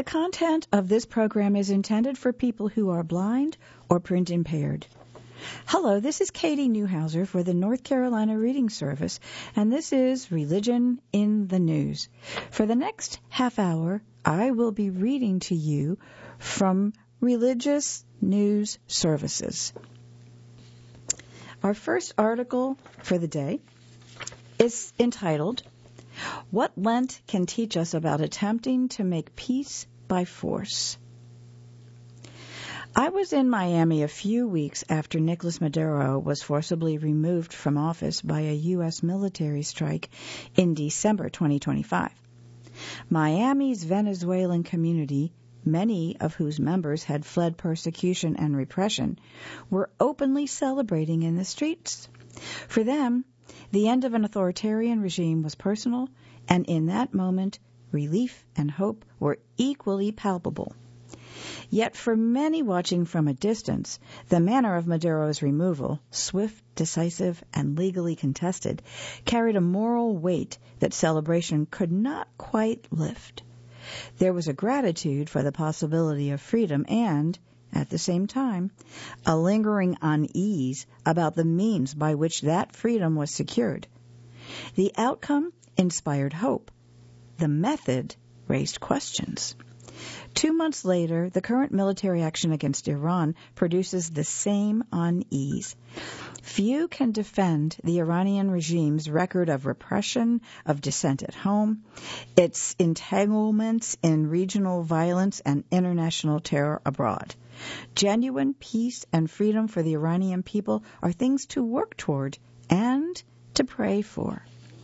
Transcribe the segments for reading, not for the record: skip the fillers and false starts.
content of this program is intended for people who are blind or print impaired. Hello, this is Katie Newhouser for the North Carolina Reading Service, and this is Religion in the News. For the next half hour, I will be reading to you from Religious News Services. Our first article for the day is entitled, What Lent Can Teach Us About Attempting to Make Peace by Force. I was in Miami a few weeks after Nicolas Maduro was forcibly removed from office by a U.S. military strike in December 2025. Miami's Venezuelan community, many of whose members had fled persecution and repression, were openly celebrating in the streets. For them, the end of an authoritarian regime was personal, and in that moment, relief and hope were equally palpable. Yet for many watching from a distance, the manner of Maduro's removal, swift, decisive, and legally contested, carried a moral weight that celebration could not quite lift. There was a gratitude for the possibility of freedom and, at the same time, a lingering unease about the means by which that freedom was secured. The outcome inspired hope. The method raised questions. 2 months later, the current military action against Iran produces the same unease. Few can defend the Iranian regime's record of repression of dissent at home, its entanglements in regional violence and international terror abroad. Genuine peace and freedom for the Iranian people are things to work toward and to pray for.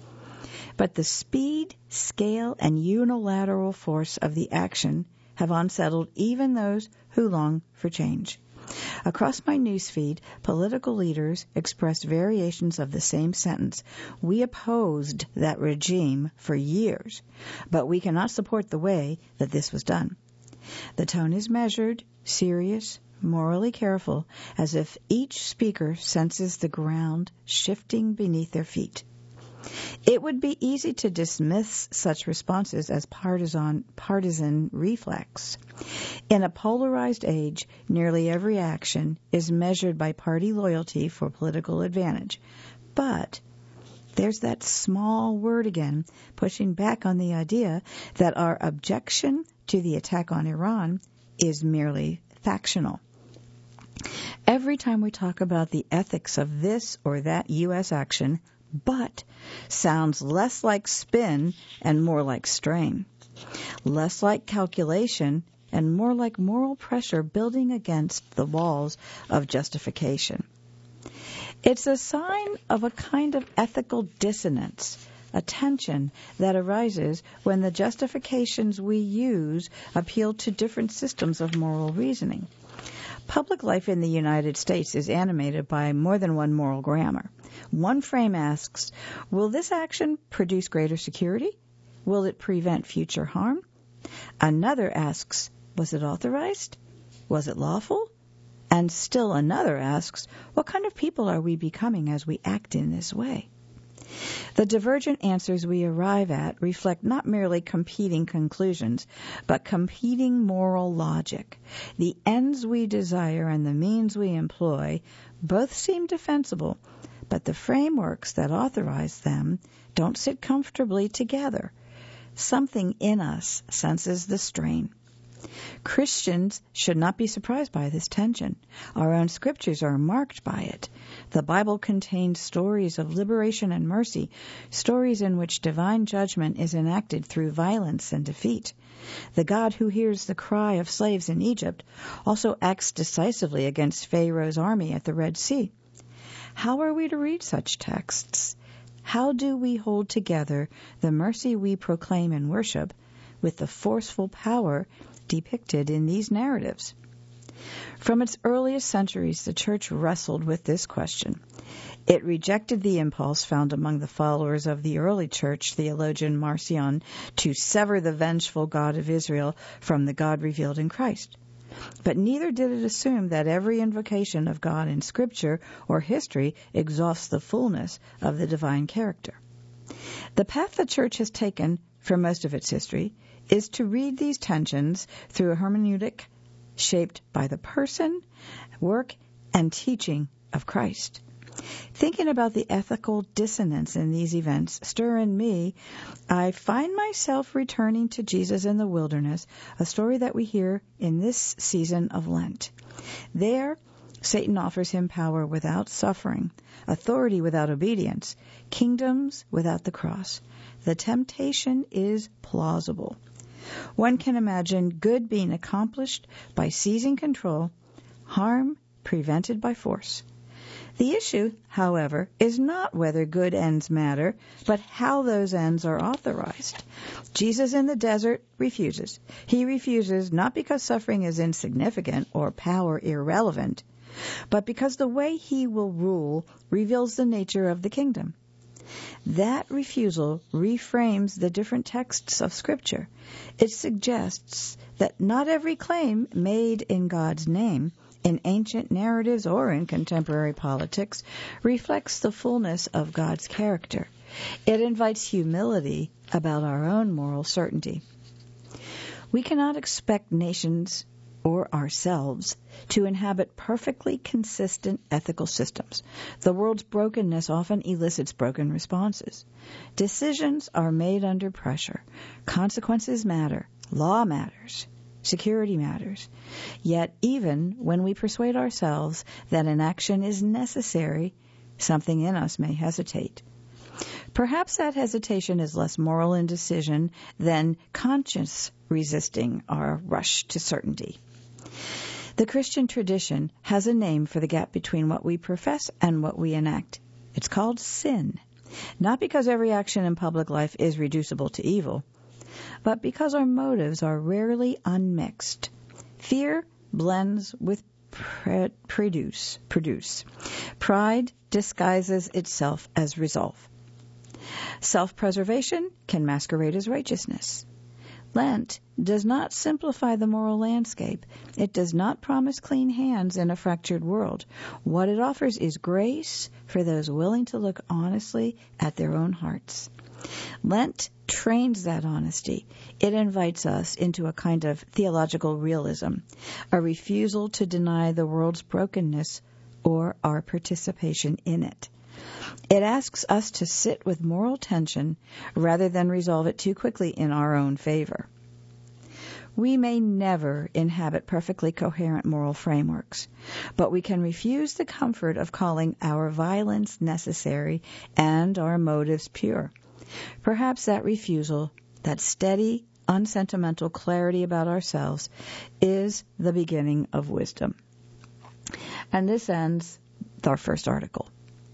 But the speed, scale, and unilateral force of the action have unsettled even those who long for change. Across my newsfeed, political leaders expressed variations of the same sentence. We opposed that regime for years, but we cannot support the way that this was done. The tone is measured, serious, morally careful, as if each speaker senses the ground shifting beneath their feet. It would be easy to dismiss such responses as partisan reflex. In a polarized age, nearly every action is measured by party loyalty for political advantage. But there's that small word again, pushing back on the idea that our objection to the attack on Iran is merely factional. Every time we talk about the ethics of this or that U.S. action, but sounds less like spin and more like strain, less like calculation and more like moral pressure building against the walls of justification. It's a sign of a kind of ethical dissonance, a tension that arises when the justifications we use appeal to different systems of moral reasoning. Public life in the United States is animated by more than one moral grammar. One frame asks, will this action produce greater security? Will it prevent future harm? Another asks, was it authorized? Was it lawful? And still another asks, what kind of people are we becoming as we act in this way? The divergent answers we arrive at reflect not merely competing conclusions, but competing moral logic. The ends we desire and the means we employ both seem defensible, but the frameworks that authorize them don't sit comfortably together. Something in us senses the strain. Christians should not be surprised by this tension. Our own scriptures are marked by it. The Bible contains stories of liberation and mercy, stories in which divine judgment is enacted through violence and defeat. The God who hears the cry of slaves in Egypt also acts decisively against Pharaoh's army at the Red Sea. How are we to read such texts? How do we hold together the mercy we proclaim in worship with the forceful power depicted in these narratives? From its earliest centuries, the Church wrestled with this question. It rejected the impulse found among the followers of the early Church theologian Marcion to sever the vengeful God of Israel from the God revealed in Christ. But neither did it assume that every invocation of God in Scripture or history exhausts the fullness of the divine character. The path the Church has taken for most of its history is to read these tensions through a hermeneutic shaped by the person, work, and teaching of Christ. Thinking about the ethical dissonance in these events stir in me, I find myself returning to Jesus in the wilderness, a story that we hear in this season of Lent. There, Satan offers him power without suffering, authority without obedience, kingdoms without the cross. The temptation is plausible. One can imagine good being accomplished by seizing control, harm prevented by force. The issue, however, is not whether good ends matter, but how those ends are authorized. Jesus in the desert refuses. He refuses not because suffering is insignificant or power irrelevant, but because the way he will rule reveals the nature of the kingdom. That refusal reframes the different texts of Scripture. It suggests that not every claim made in God's name, in ancient narratives or in contemporary politics, reflects the fullness of God's character. It invites humility about our own moral certainty. We cannot expect nations or ourselves to inhabit perfectly consistent ethical systems. The world's brokenness often elicits broken responses. Decisions are made under pressure. Consequences matter. Law matters. Security matters. Yet even when we persuade ourselves that an action is necessary, something in us may hesitate. Perhaps that hesitation is less moral indecision than conscious resisting our rush to certainty. The Christian tradition has a name for the gap between what we profess and what we enact. It's called sin, not because every action in public life is reducible to evil, but because our motives are rarely unmixed. Fear blends with produce. Pride disguises itself as resolve. Self-preservation can masquerade as righteousness. Lent does not simplify the moral landscape. It does not promise clean hands in a fractured world. What it offers is grace for those willing to look honestly at their own hearts. Lent trains that honesty. It invites us into a kind of theological realism, a refusal to deny the world's brokenness or our participation in it. It asks us to sit with moral tension rather than resolve it too quickly in our own favor. We may never inhabit perfectly coherent moral frameworks, but we can refuse the comfort of calling our violence necessary and our motives pure. Perhaps that refusal, that steady, unsentimental clarity about ourselves, is the beginning of wisdom. And this ends our first article.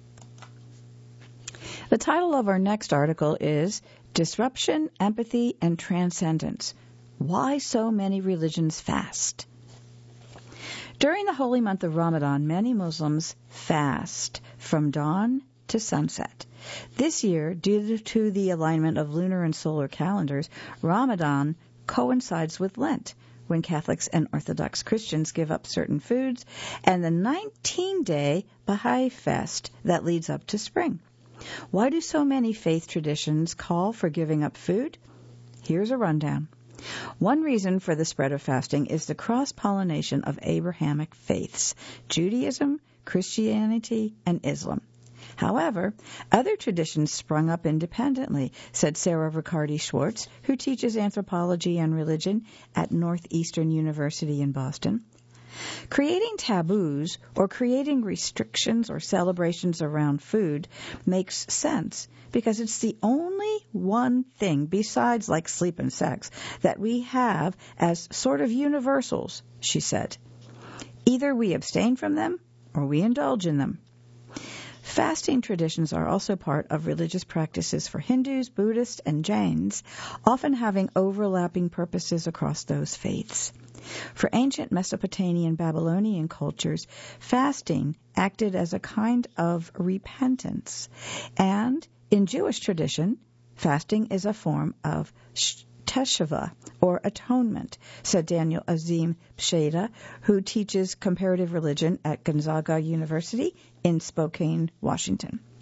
The title of our next article is Disruption, Empathy, and Transcendence. Why so many religions fast? During the holy month of Ramadan, many Muslims fast from dawn to sunset. This year, due to the alignment of lunar and solar calendars, Ramadan coincides with Lent, when Catholics and Orthodox Christians give up certain foods, and the 19-day Baha'i fast that leads up to spring. Why do so many faith traditions call for giving up food? Here's a rundown. One reason for the spread of fasting is the cross-pollination of Abrahamic faiths, Judaism, Christianity, and Islam. However, other traditions sprung up independently, said Sarah Riccardi-Schwartz, who teaches anthropology and religion at Northeastern University in Boston. Creating taboos or creating restrictions or celebrations around food makes sense because it's the only one thing besides like sleep and sex that we have as sort of universals, she said. Either we abstain from them or we indulge in them. Fasting traditions are also part of religious practices for Hindus, Buddhists, and Jains, often having overlapping purposes across those faiths. For ancient Mesopotamian Babylonian cultures, fasting acted as a kind of repentance. And in Jewish tradition, fasting is a form of teshuvah, or atonement, said Daniel Azim Psheda, who teaches comparative religion at Gonzaga University in Spokane, Washington.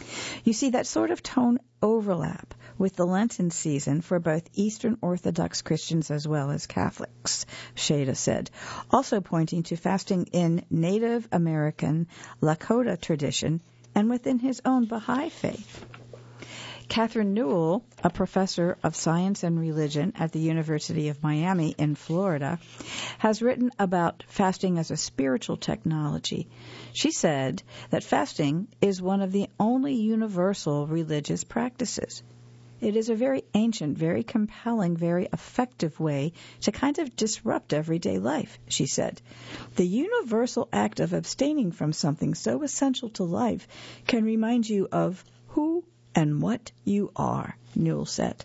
You see that sort of tone overlap with the Lenten season for both Eastern Orthodox Christians as well as Catholics, Shada said, also pointing to fasting in Native American Lakota tradition and within his own Baha'i faith. Catherine Newell, a professor of science and religion at the University of Miami in Florida, has written about fasting as a spiritual technology. She said that fasting is one of the only universal religious practices. It is a very ancient, very compelling, very effective way to kind of disrupt everyday life, she said. The universal act of abstaining from something so essential to life can remind you of who and what you are, Newell said.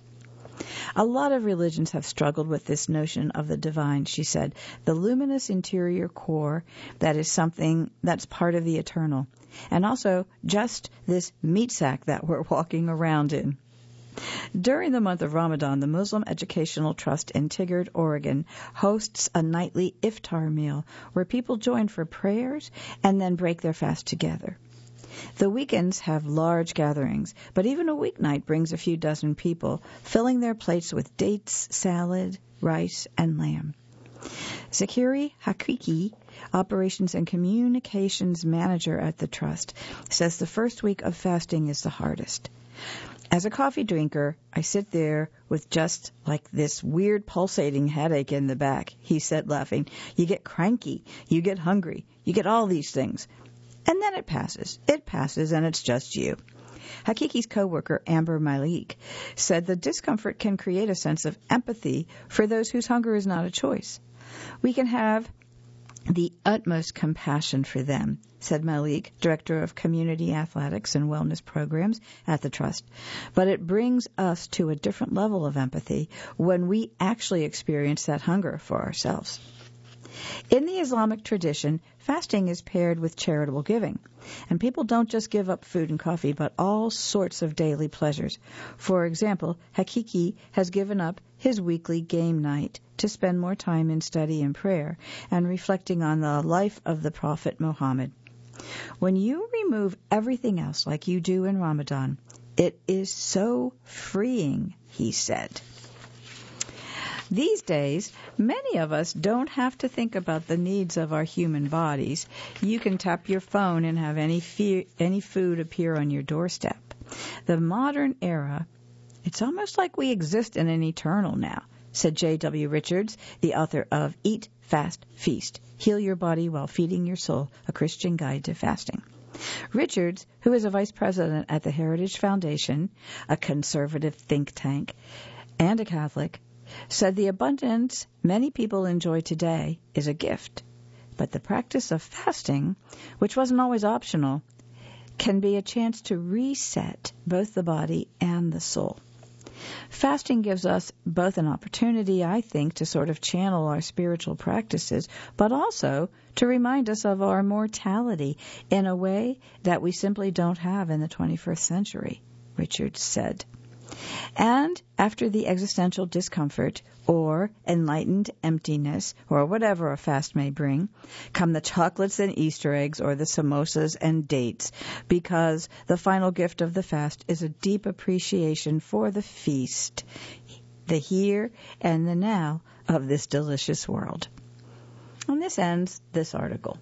A lot of religions have struggled with this notion of the divine, she said, the luminous interior core that is something that's part of the eternal, and also just this meat sack that we're walking around in. During the month of Ramadan, the Muslim Educational Trust in Tigard, Oregon, hosts a nightly iftar meal where people join for prayers and then break their fast together. The weekends have large gatherings, but even a weeknight brings a few dozen people, filling their plates with dates, salad, rice, and lamb. Zakiri Hakiki, Operations and Communications Manager at the Trust, says the first week of fasting is the hardest. As a coffee drinker, I sit there with just like this weird pulsating headache in the back, he said, laughing. You get cranky, you get hungry, you get all these things. And then it passes. It passes, and it's just you. Hakiki's co-worker, Amber Malik, said the discomfort can create a sense of empathy for those whose hunger is not a choice. We can have the utmost compassion for them, said Malik, Director of Community Athletics and Wellness Programs at the Trust. But it brings us to a different level of empathy when we actually experience that hunger for ourselves. In the Islamic tradition, fasting is paired with charitable giving, and people don't just give up food and coffee, but all sorts of daily pleasures. For example, Hakiki has given up his weekly game night to spend more time in study and prayer and reflecting on the life of the Prophet Muhammad. When you remove everything else like you do in Ramadan, it is so freeing, he said. These days, many of us don't have to think about the needs of our human bodies. You can tap your phone and have any food appear on your doorstep. The modern era, it's almost like we exist in an eternal now, said J.W. Richards, the author of Eat, Fast, Feast, Heal Your Body While Feeding Your Soul, A Christian Guide to Fasting. Richards, who is a vice president at the Heritage Foundation, a conservative think tank, and a Catholic, said the abundance many people enjoy today is a gift, but the practice of fasting, which wasn't always optional, can be a chance to reset both the body and the soul. Fasting gives us both an opportunity, I think, to sort of channel our spiritual practices, but also to remind us of our mortality in a way that we simply don't have in the 21st century, Richards said. And after the existential discomfort or enlightened emptiness or whatever a fast may bring, come the chocolates and Easter eggs or the samosas and dates, because the final gift of the fast is a deep appreciation for the feast, the here and the now of this delicious world. And this ends this article.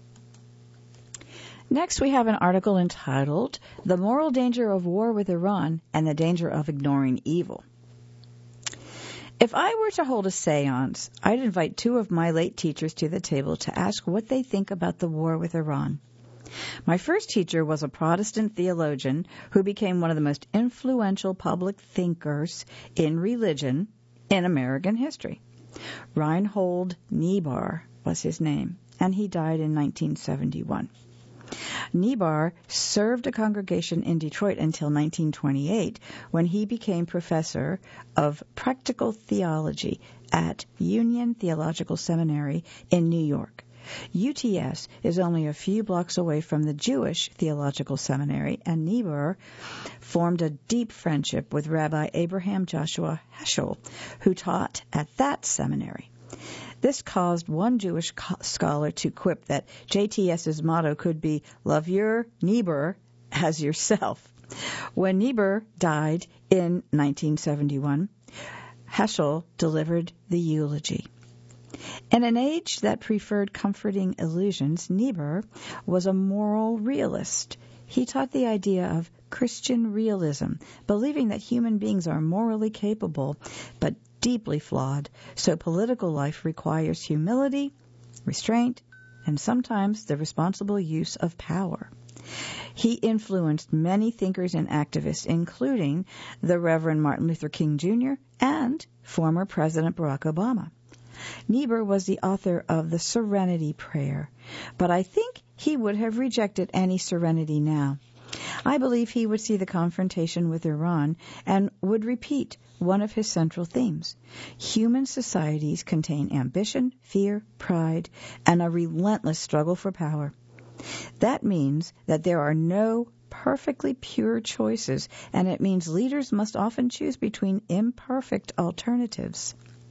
Next, we have an article entitled, The Moral Danger of War with Iran and the Danger of Ignoring Evil. If I were to hold a seance, I'd invite two of my late teachers to the table to ask what they think about the war with Iran. My first teacher was a Protestant theologian who became one of the most influential public thinkers in religion in American history. Reinhold Niebuhr was his name, and he died in 1971. Niebuhr served a congregation in Detroit until 1928, when he became professor of practical theology at Union Theological Seminary in New York. UTS is only a few blocks away from the Jewish Theological Seminary, and Niebuhr formed a deep friendship with Rabbi Abraham Joshua Heschel, who taught at that seminary. This caused one Jewish scholar to quip that JTS's motto could be, love your neighbor as yourself. When Niebuhr died in 1971, Heschel delivered the eulogy. In an age that preferred comforting illusions, Niebuhr was a moral realist. He taught the idea of Christian realism, believing that human beings are morally capable but deeply flawed, so political life requires humility, restraint, and sometimes the responsible use of power. He influenced many thinkers and activists, including the Reverend Martin Luther King Jr. and former President Barack Obama. Niebuhr was the author of the Serenity Prayer, but I think he would have rejected any serenity now. I believe he would see the confrontation with Iran and would repeat one of his central themes. Human societies contain ambition, fear, pride, and a relentless struggle for power. That means that there are no perfectly pure choices, and it means leaders must often choose between imperfect alternatives.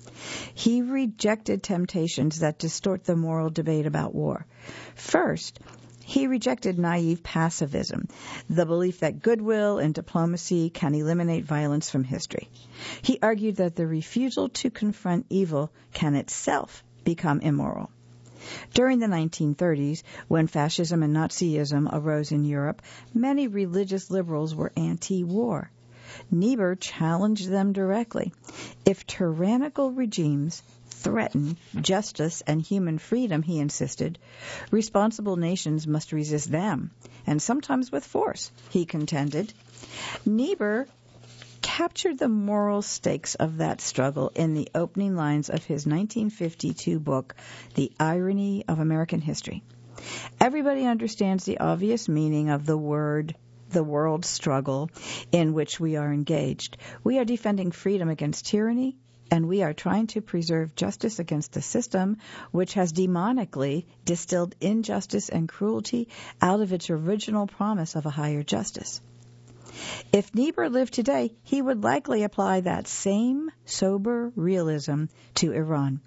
He rejected temptations that distort the moral debate about war. First, he rejected naive pacifism, the belief that goodwill and diplomacy can eliminate violence from history. He argued that the refusal to confront evil can itself become immoral. During the 1930s, when fascism and Nazism arose in Europe, many religious liberals were anti-war. Niebuhr challenged them directly. If tyrannical regimes threaten justice and human freedom, he insisted, responsible nations must resist them, and sometimes with force, he contended. Niebuhr captured the moral stakes of that struggle in the opening lines of his 1952 book, The Irony of American History. Everybody understands the obvious meaning of the world struggle in which we are engaged. We are defending freedom against tyranny, and we are trying to preserve justice against a system which has demonically distilled injustice and cruelty out of its original promise of a higher justice. If Niebuhr lived today, he would likely apply that same sober realism to Iran.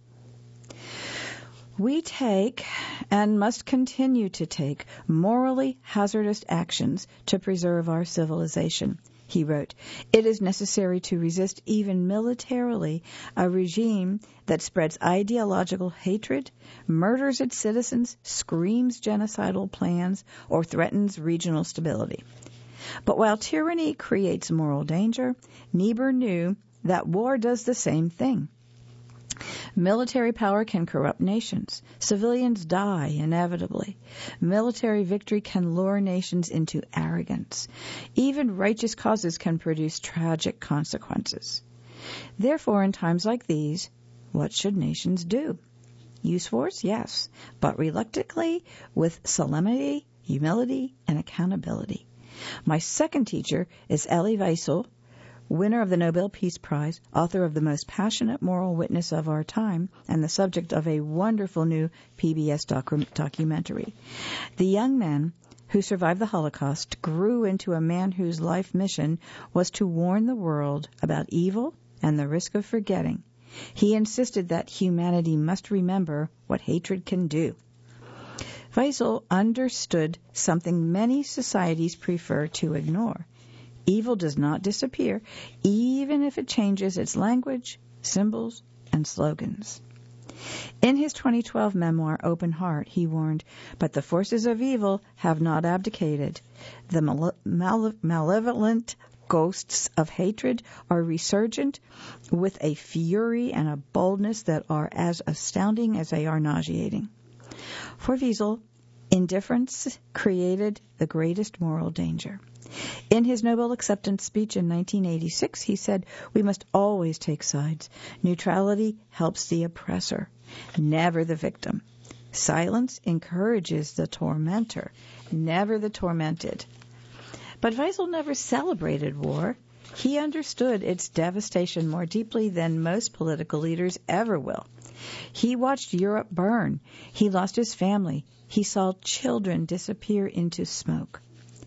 We take, and must continue to take, morally hazardous actions to preserve our civilization. He wrote, "It is necessary to resist even militarily a regime that spreads ideological hatred, murders its citizens, screams genocidal plans, or threatens regional stability." But while tyranny creates moral danger, Niebuhr knew that war does the same thing. Military power can corrupt nations. Civilians die inevitably. Military victory can lure nations into arrogance. Even righteous causes can produce tragic consequences. Therefore, in times like these, what should nations do? Use force? Yes, but reluctantly, with solemnity, humility, and accountability. My second teacher is Elie Wiesel, winner of the Nobel Peace Prize, author of the most passionate moral witness of our time, and the subject of a wonderful new PBS documentary. The young man who survived the Holocaust grew into a man whose life mission was to warn the world about evil and the risk of forgetting. He insisted that humanity must remember what hatred can do. Wiesel understood something many societies prefer to ignore. Evil does not disappear, even if it changes its language, symbols, and slogans. In his 2012 memoir, Open Heart, he warned, "But the forces of evil have not abdicated. The malevolent ghosts of hatred are resurgent with a fury and a boldness that are as astounding as they are nauseating." For Wiesel, indifference created the greatest moral danger. In his Nobel acceptance speech in 1986, he said, "We must always take sides. Neutrality helps the oppressor, never the victim. Silence encourages the tormentor, never the tormented." But Wiesel never celebrated war. He understood its devastation more deeply than most political leaders ever will. He watched Europe burn. He lost his family. He saw children disappear into smoke.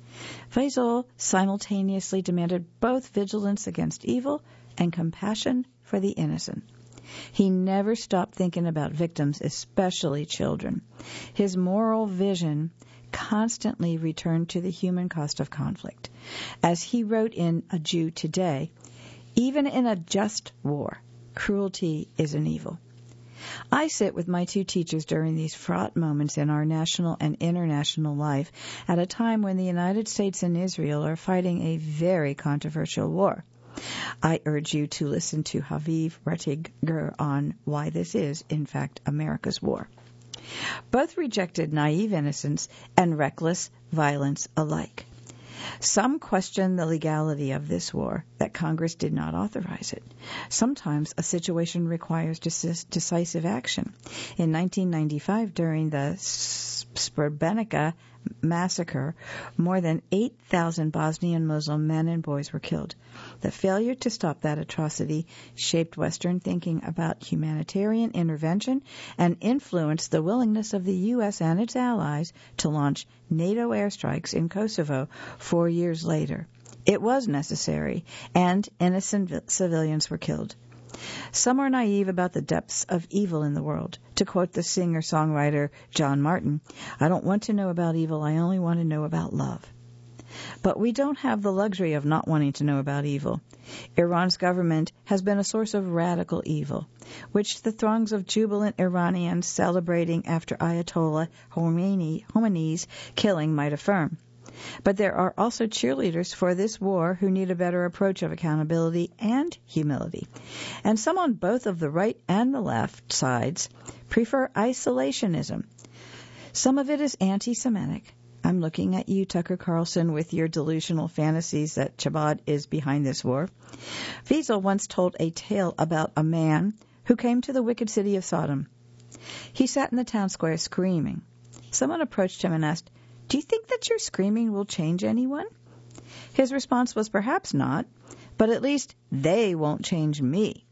Wiesel simultaneously demanded both vigilance against evil and compassion for the innocent. He never stopped thinking about victims, especially children. His moral vision constantly returned to the human cost of conflict. As he wrote in A Jew Today, even in a just war, cruelty is an evil. I sit with my two teachers during these fraught moments in our national and international life at a time when the United States and Israel are fighting a very controversial war. I urge you to listen to Haviv Rettiger on why this is, in fact, America's war. Both rejected naive innocence and reckless violence alike. Some question the legality of this war, that Congress did not authorize it. Sometimes a situation requires decisive action. In 1995, during the Srebrenica massacre, more than 8,000 Bosnian Muslim men and boys were killed. The failure to stop that atrocity shaped Western thinking about humanitarian intervention and influenced the willingness of the U.S. and its allies to launch NATO airstrikes in Kosovo 4 years later. It was necessary, and innocent civilians were killed. Some are naive about the depths of evil in the world. To quote the singer-songwriter John Martin, "I don't want to know about evil, I only want to know about love." But we don't have the luxury of not wanting to know about evil. Iran's government has been a source of radical evil, which the throngs of jubilant Iranians celebrating after Ayatollah Khomeini's killing might affirm. But there are also cheerleaders for this war who need a better approach of accountability and humility. And some on both of the right and the left sides prefer isolationism. Some of it is anti-Semitic. I'm looking at you, Tucker Carlson, with your delusional fantasies that Chabad is behind this war. Wiesel once told a tale about a man who came to the wicked city of Sodom. He sat in the town square screaming. Someone approached him and asked, "Do you think that your screaming will change anyone?" His response was, "Perhaps not, but at least they won't change me."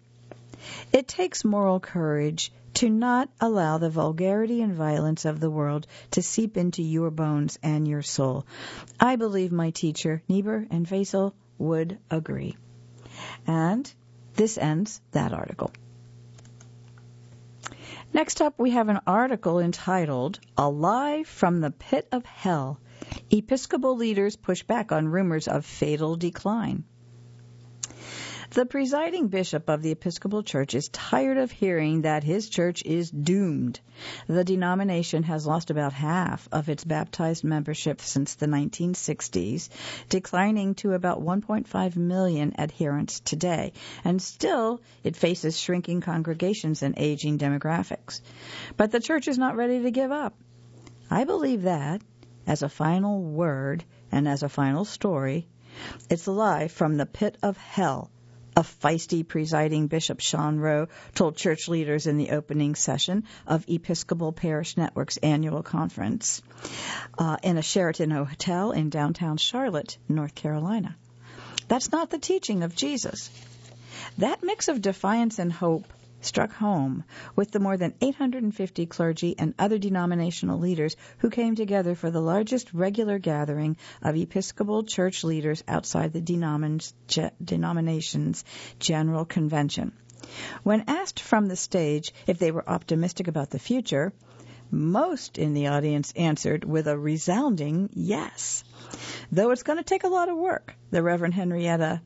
It takes moral courage to not allow the vulgarity and violence of the world to seep into your bones and your soul. I believe my teacher, Niebuhr and Wiesel, would agree. And this ends that article. Next up, we have an article entitled, "Alive from the Pit of Hell. Episcopal Leaders Push Back on Rumors of Fatal Decline." The presiding bishop of the Episcopal Church is tired of hearing that his church is doomed. The denomination has lost about half of its baptized membership since the 1960s, declining to about 1.5 million adherents today, and still it faces shrinking congregations and aging demographics. But the church is not ready to give up. I believe that, as a final word and as a final story, it's alive from the pit of hell. A feisty presiding Bishop Sean Rowe told church leaders in the opening session of Episcopal Parish Network's annual conference in a Sheraton hotel in downtown Charlotte, North Carolina. That's not the teaching of Jesus. That mix of defiance and hope struck home with the more than 850 clergy and other denominational leaders who came together for the largest regular gathering of Episcopal church leaders outside the denomination's General Convention. When asked from the stage if they were optimistic about the future, most in the audience answered with a resounding yes. Though it's going to take a lot of work, the Reverend Henrietta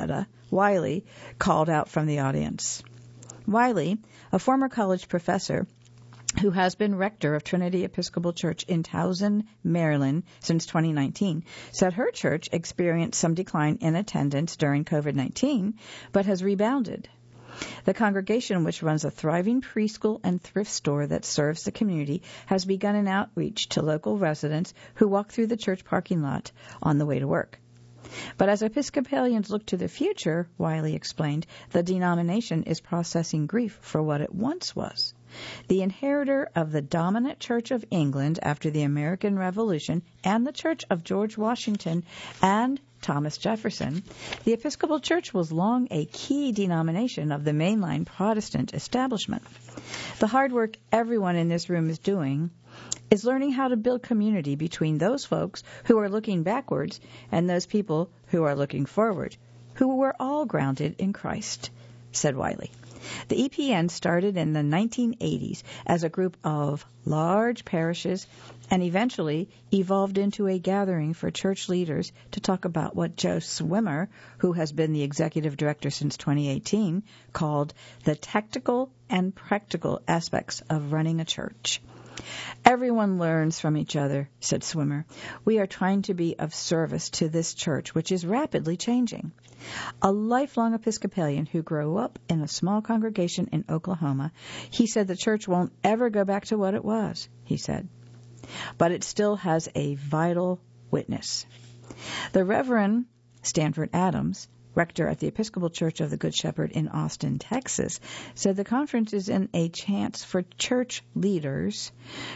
Wiley called out from the audience. Wiley, a former college professor who has been rector of Trinity Episcopal Church in Towson, Maryland since 2019, said her church experienced some decline in attendance during COVID-19, but has rebounded. The congregation, which runs a thriving preschool and thrift store that serves the community, has begun an outreach to local residents who walk through the church parking lot on the way to work. But as Episcopalians look to the future, Wiley explained, the denomination is processing grief for what it once was. The inheritor of the dominant Church of England after the American Revolution and the Church of George Washington and Thomas Jefferson, the Episcopal Church was long a key denomination of the mainline Protestant establishment. The hard work everyone in this room is doing is learning how to build community between those folks who are looking backwards and those people who are looking forward, who were all grounded in Christ, said Wiley. The EPN started in the 1980s as a group of large parishes and eventually evolved into a gathering for church leaders to talk about what Joe Swimmer, who has been the executive director since 2018, called the tactical and practical aspects of running a church. Everyone learns from each other, said Swimmer. We are trying to be of service to this church, which is rapidly changing. A lifelong Episcopalian who grew up in a small congregation in Oklahoma, he said the church won't ever go back to what it was, he said. But it still has a vital witness. The Reverend Stanford Adams, rector at the Episcopal Church of the Good Shepherd in Austin, Texas, said the conference is a chance for church leaders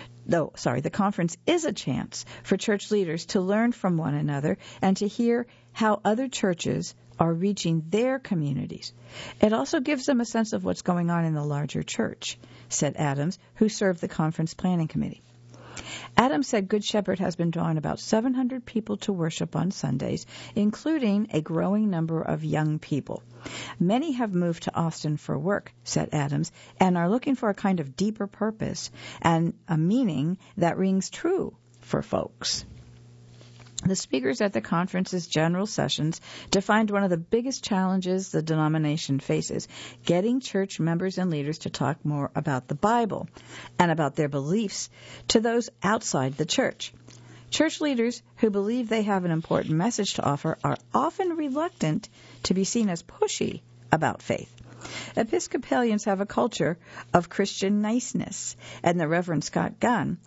to learn from one another and to hear how other churches are reaching their communities. It also gives them a sense of what's going on in the larger church, said Adams, who served the conference planning committee. Adams said Good Shepherd has been drawing about 700 people to worship on Sundays, including a growing number of young people. Many have moved to Austin for work, said Adams, and are looking for a kind of deeper purpose and a meaning that rings true for folks. The speakers at the conference's general sessions defined one of the biggest challenges the denomination faces, getting church members and leaders to talk more about the Bible and about their beliefs to those outside the church. Church leaders who believe they have an important message to offer are often reluctant to be seen as pushy about faith. Episcopalians have a culture of Christian niceness, and the Reverend Scott Gunn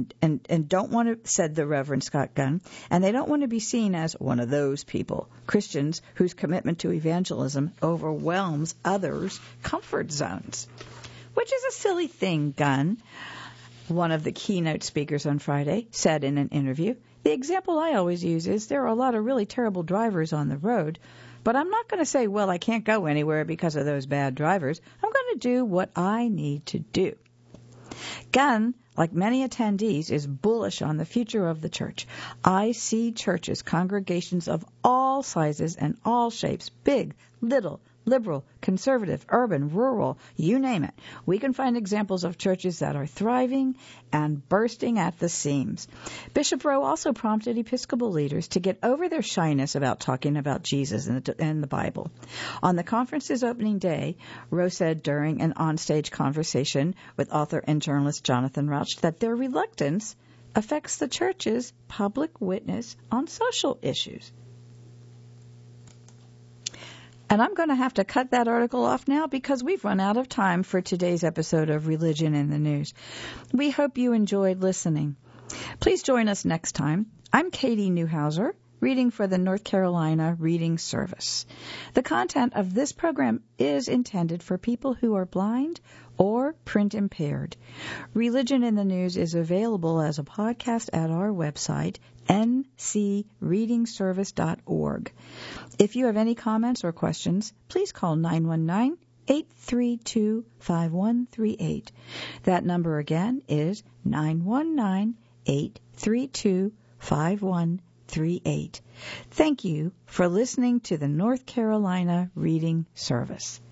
said the Reverend Scott Gunn, and they don't want to be seen as one of those people, Christians whose commitment to evangelism overwhelms others' comfort zones. Which is a silly thing, Gunn, one of the keynote speakers on Friday, said in an interview. The example I always use is there are a lot of really terrible drivers on the road, but I'm not going to say, well, I can't go anywhere because of those bad drivers. I'm going to do what I need to do. Gunn, like many attendees, is bullish on the future of the church. I see churches, congregations of all sizes and all shapes, big, little, liberal, conservative, urban, rural, you name it. We can find examples of churches that are thriving and bursting at the seams. Bishop Rowe also prompted Episcopal leaders to get over their shyness about talking about Jesus and the Bible. On the conference's opening day, Rowe said during an onstage conversation with author and journalist Jonathan Rauch that their reluctance affects the church's public witness on social issues. And I'm going to have to cut that article off now because we've run out of time for today's episode of Religion in the News. We hope you enjoyed listening. Please join us next time. I'm Katie Newhouser, reading for the North Carolina Reading Service. The content of this program is intended for people who are blind or print impaired. Religion in the News is available as a podcast at our website, ncreadingservice.org. If you have any comments or questions, please call 919-832-5138. That number again is 919-832-5138. Thank you for listening to the North Carolina Reading Service.